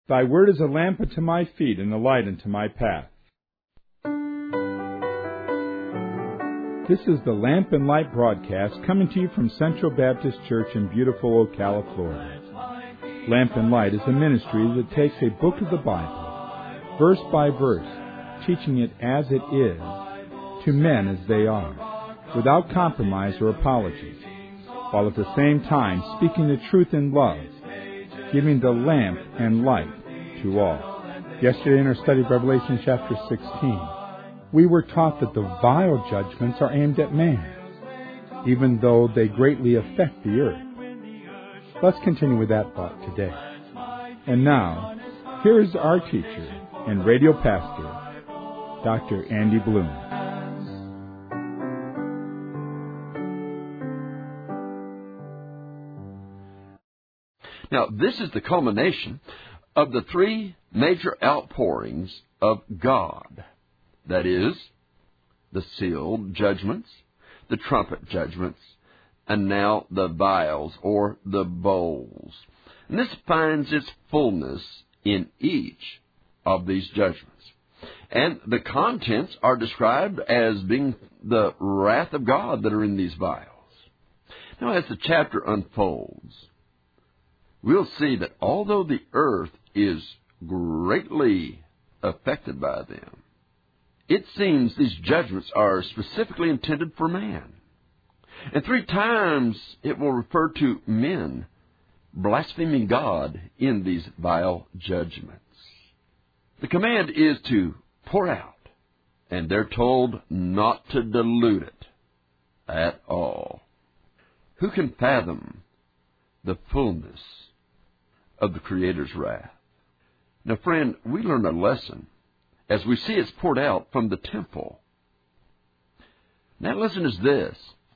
Thy word is a lamp unto my feet and a light unto my path. This is the Lamp and Light broadcast coming to you from Central Baptist Church in beautiful Ocala, Florida. Lamp and Light is a ministry that takes a book of the Bible, verse by verse, teaching it as it is, to men as they are, without compromise or apologies, while at the same time speaking the truth in love, giving the lamp and light to all. Yesterday in our study of Revelation chapter 16, we were taught that the vile judgments are aimed at man, even though they greatly affect the earth. Let's continue with that thought today. And now, here is our teacher and radio pastor, Dr. Andy Bloom. Now, this is the culmination of the three major outpourings of God. That is, the sealed judgments, the trumpet judgments, and now the vials or the bowls. And this finds its fullness in each of these judgments. And the contents are described as being the wrath of God that are in these vials. Now, as the chapter unfolds, we'll see that although the earth is greatly affected by them, it seems these judgments are specifically intended for man. And 3 times it will refer to men blaspheming God in these vile judgments. The command is to pour out, and they're told not to dilute it at all. Who can fathom the fullness of the Creator's wrath? Now, friend, we learn a lesson as we see it's poured out from the temple. That lesson is this: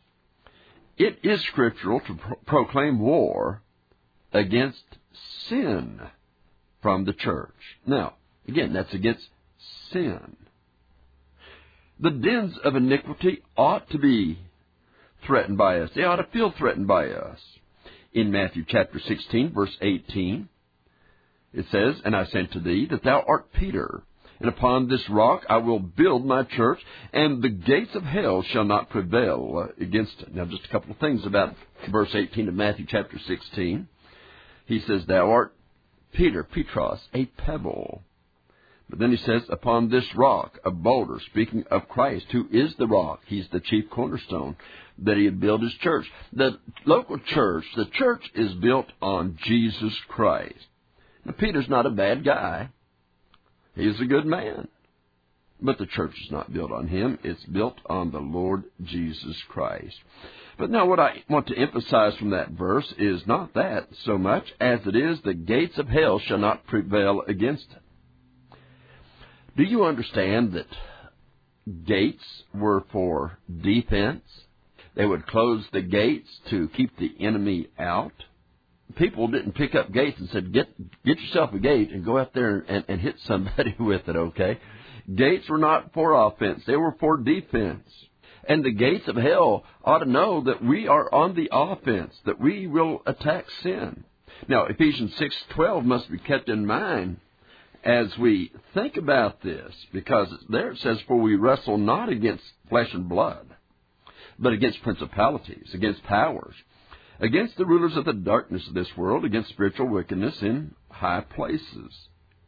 it is scriptural to proclaim war against sin from the church. Now, again, that's against sin. The dens of iniquity ought to be threatened by us. They ought to feel threatened by us. In Matthew chapter 16, verse 18, it says, "And I say unto thee that thou art Peter, and upon this rock I will build my church, and the gates of hell shall not prevail against it." Now, just a couple of things about verse 18 of Matthew chapter 16. He says, "Thou art Peter," Petros, a pebble. But then he says, "Upon this rock, a boulder," speaking of Christ, who is the rock. He's the chief cornerstone, that he had built his church. The local church, the church is built on Jesus Christ. Now, Peter's not a bad guy. He's a good man. But the church is not built on him. It's built on the Lord Jesus Christ. But now what I want to emphasize from that verse is not that so much as it is the gates of hell shall not prevail against it. Do you understand that gates were for defense? They would close the gates to keep the enemy out. People didn't pick up gates and said, get yourself a gate and go out there and hit somebody with it, okay? Gates were not for offense. They were for defense. And the gates of hell ought to know that we are on the offense, that we will attack sin. Now, Ephesians 6:12 must be kept in mind as we think about this, because there it says, "For we wrestle not against flesh and blood, but against principalities, against powers, against the rulers of the darkness of this world, against spiritual wickedness in high places."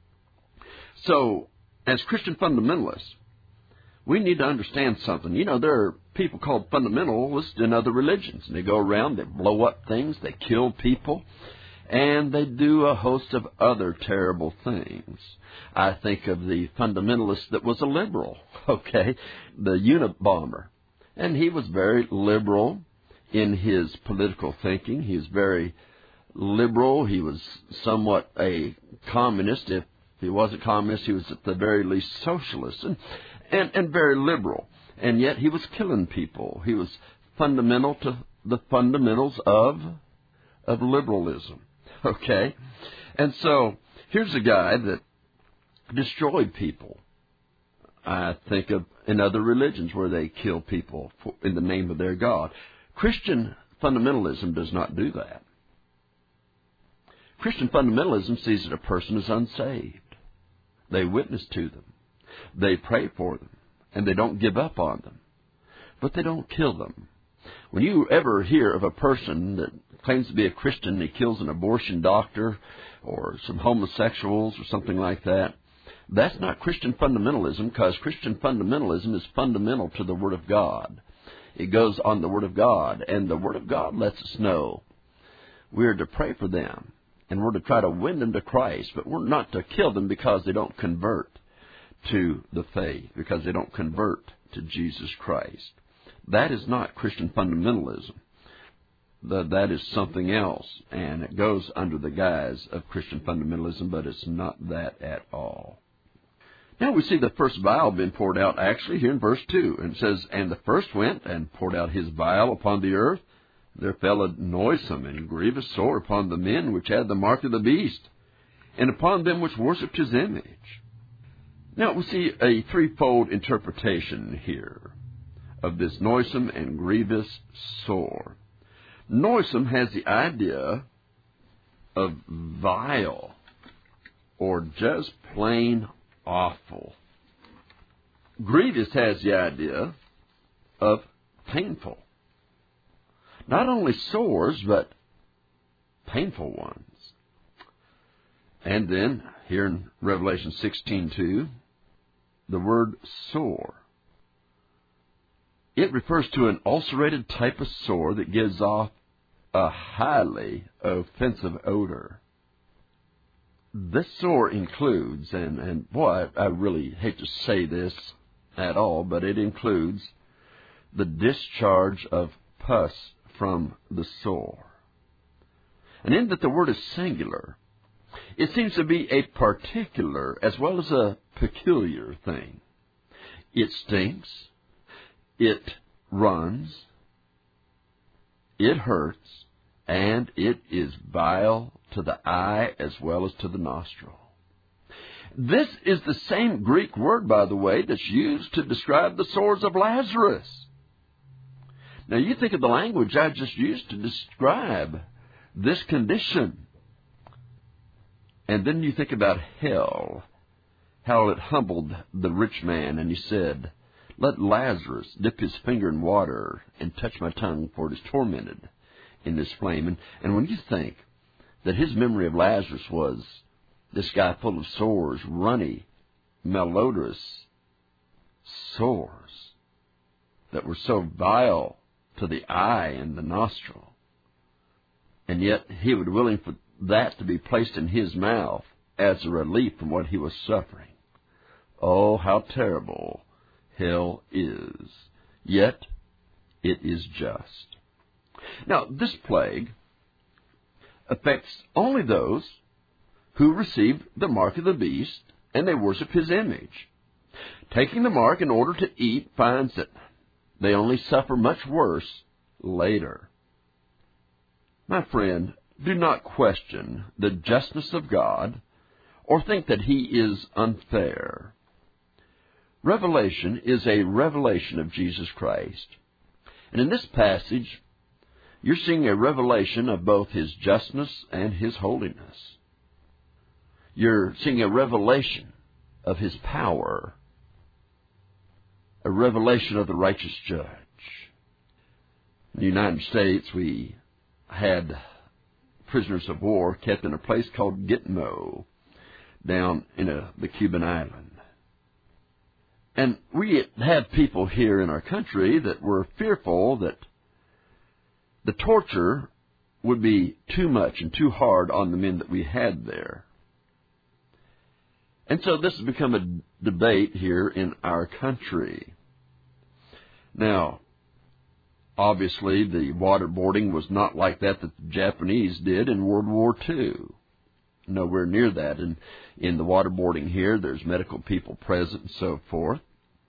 So, as Christian fundamentalists, we need to understand something. You know, there are people called fundamentalists in other religions, and they go around, they blow up things, they kill people, and they do a host of other terrible things. I think of the fundamentalist that was a liberal, okay, the Unabomber. And he was very liberal in his political thinking. He was very liberal. He was somewhat a communist. If he wasn't communist, he was at the very least socialist and very liberal. And yet he was killing people. He was fundamental to the fundamentals of liberalism. Okay? And so here's a guy that destroyed people. I think of in other religions where they kill people in the name of their God. Christian fundamentalism does not do that. Christian fundamentalism sees that a person is unsaved. They witness to them. They pray for them. And they don't give up on them. But they don't kill them. When you ever hear of a person that claims to be a Christian, he kills an abortion doctor or some homosexuals or something like that, that's not Christian fundamentalism, because Christian fundamentalism is fundamental to the Word of God. It goes on the Word of God, and the Word of God lets us know we're to pray for them, and we're to try to win them to Christ, but we're not to kill them because they don't convert to the faith, because they don't convert to Jesus Christ. That is not Christian fundamentalism. That is something else, and it goes under the guise of Christian fundamentalism, but it's not that at all. Now we see the first vial being poured out actually here in verse 2. And it says, "And the first went and poured out his vial upon the earth. There fell a noisome and grievous sore upon the men which had the mark of the beast, and upon them which worshipped his image." Now we see a threefold interpretation here of this noisome and grievous sore. Noisome has the idea of vile or just plain awful. Grievous has the idea of painful. Not only sores, but painful ones. And then, here in Revelation 16:2, the word sore. It refers to an ulcerated type of sore that gives off a highly offensive odor. This sore includes, and boy, I really hate to say this at all, but it includes the discharge of pus from the sore. And in that the word is singular, it seems to be a particular as well as a peculiar thing. It stinks, it runs, it hurts, and it is vile to the eye as well as to the nostril. This is the same Greek word, by the way, that's used to describe the sores of Lazarus. Now, you think of the language I just used to describe this condition. And then you think about hell, how it humbled the rich man, and he said, "Let Lazarus dip his finger in water and touch my tongue, for it is tormented in this flame." And when you think that his memory of Lazarus was this guy full of sores, runny, malodorous sores that were so vile to the eye and the nostril, and yet he would be willing for that to be placed in his mouth as a relief from what he was suffering. Oh, how terrible hell is. Yet it is just. Now, this plague affects only those who receive the mark of the beast and they worship his image. Taking the mark in order to eat finds that they only suffer much worse later. My friend, do not question the justness of God or think that he is unfair. Revelation is a revelation of Jesus Christ. And in this passage, you're seeing a revelation of both his justness and his holiness. You're seeing a revelation of his power, a revelation of the righteous judge. In the United States, we had prisoners of war kept in a place called Gitmo down in the Cuban island. And we had people here in our country that were fearful that the torture would be too much and too hard on the men that we had there. And so this has become a debate here in our country. Now, obviously, the waterboarding was not like that the Japanese did in World War II. Nowhere near that. And in the waterboarding here, there's medical people present and so forth.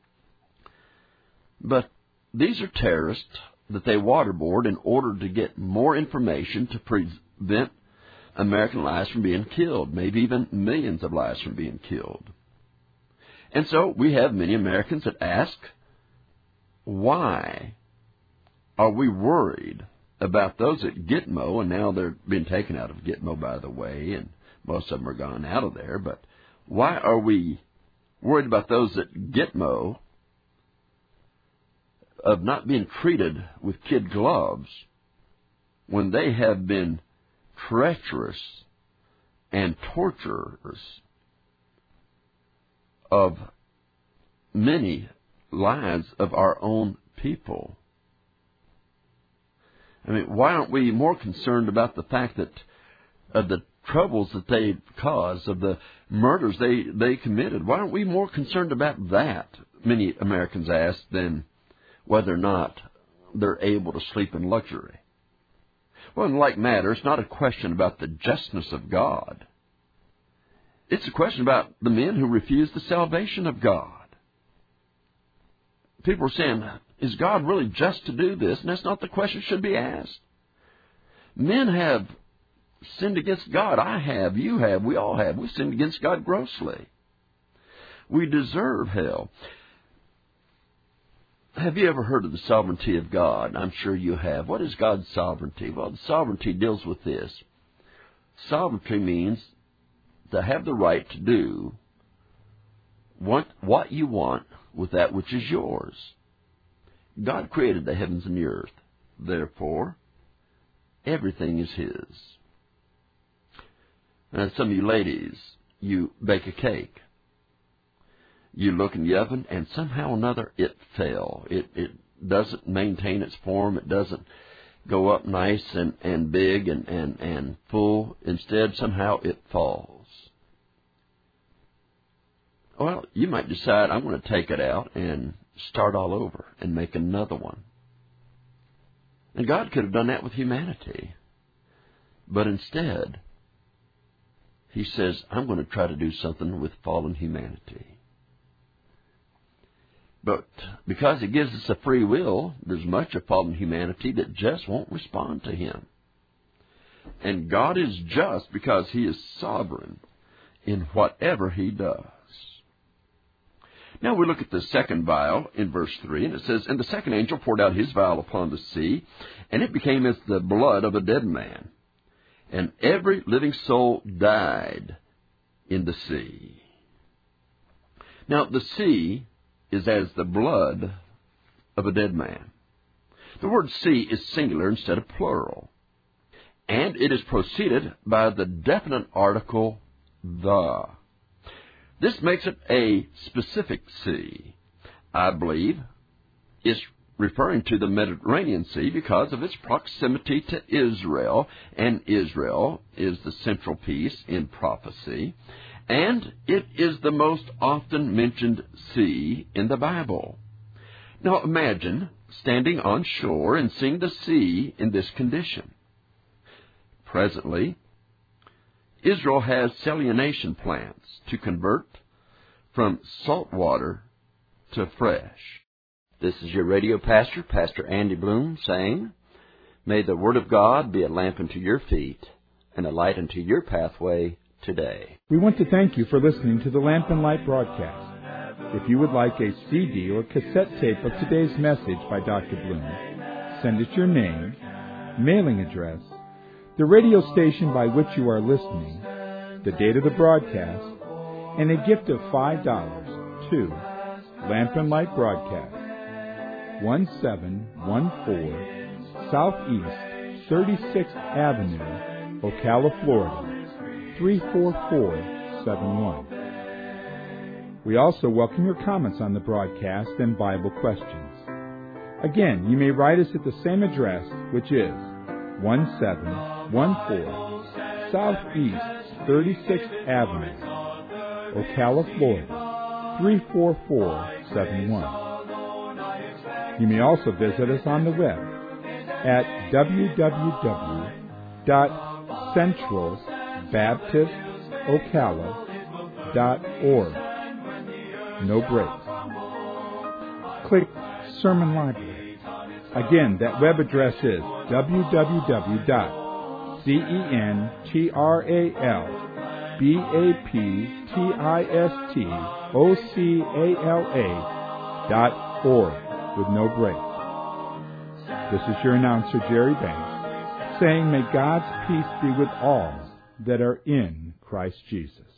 But these are terrorists that they waterboard in order to get more information to prevent American lives from being killed, maybe even millions of lives from being killed. And so we have many Americans that ask, why are we worried about those at Gitmo, and now they're being taken out of Gitmo, by the way, and most of them are gone out of there. But why are we worried about those at Gitmo of not being treated with kid gloves when they have been treacherous and torturers of many lives of our own people? I mean, why aren't we more concerned about the fact that of the troubles that they caused, of the murders they committed? Why aren't we more concerned about that, many Americans ask, than whether or not they're able to sleep in luxury? Well, in like matter, it's not a question about the justness of God. It's a question about the men who refuse the salvation of God. People are saying, is God really just to do this? And that's not the question should be asked. Men have sinned against God. I have. You have. We all have. We've sinned against God grossly. We deserve hell. Have you ever heard of the sovereignty of God? I'm sure you have. What is God's sovereignty? Well, the sovereignty deals with this. Sovereignty means to have the right to do what you want with that which is yours. God created the heavens and the earth. Therefore, everything is His. And some of you ladies, you bake a cake. You look in the oven, and somehow or another it fell. It doesn't maintain its form. It doesn't go up nice and big and full. Instead, somehow it falls. Well, you might decide, I'm going to take it out and start all over and make another one. And God could have done that with humanity. But instead, He says, I'm going to try to do something with fallen humanity. But because He gives us a free will, there's much of fallen humanity that just won't respond to Him. And God is just because He is sovereign in whatever He does. Now we look at the second vial in verse 3, and it says, And the second angel poured out his vial upon the sea, and it became as the blood of a dead man. And every living soul died in the sea. Now the sea is as the blood of a dead man. The word sea is singular instead of plural. And it is preceded by the definite article, the. This makes it a specific sea. I believe it's referring to the Mediterranean Sea because of its proximity to Israel, and Israel is the central piece in prophecy, and it is the most often mentioned sea in the Bible. Now imagine standing on shore and seeing the sea in this condition. Presently, Israel has salination plants to convert from salt water to fresh. This is your radio pastor, Pastor Andy Bloom, saying, May the Word of God be a lamp unto your feet and a light unto your pathway today. We want to thank you for listening to the Lamp and Light broadcast. If you would like a CD or cassette tape of today's message by Dr. Bloom, send us your name, mailing address, the radio station by which you are listening, the date of the broadcast, and a gift of $5 to Lamp and Light Broadcast, 1714 Southeast 36th Avenue, Ocala, Florida, 34471. We also welcome your comments on the broadcast and Bible questions. Again, you may write us at the same address, which is 1714 Southeast 36th Avenue, Ocala, Florida, 34471. You may also visit us on the web at www.centralbaptistocala.org. No breaks. Click Sermon Library. Again, that web address is www.centralbaptistocala.org with no breaks. This is your announcer, Jerry Banks, saying, may God's peace be with all that are in Christ Jesus.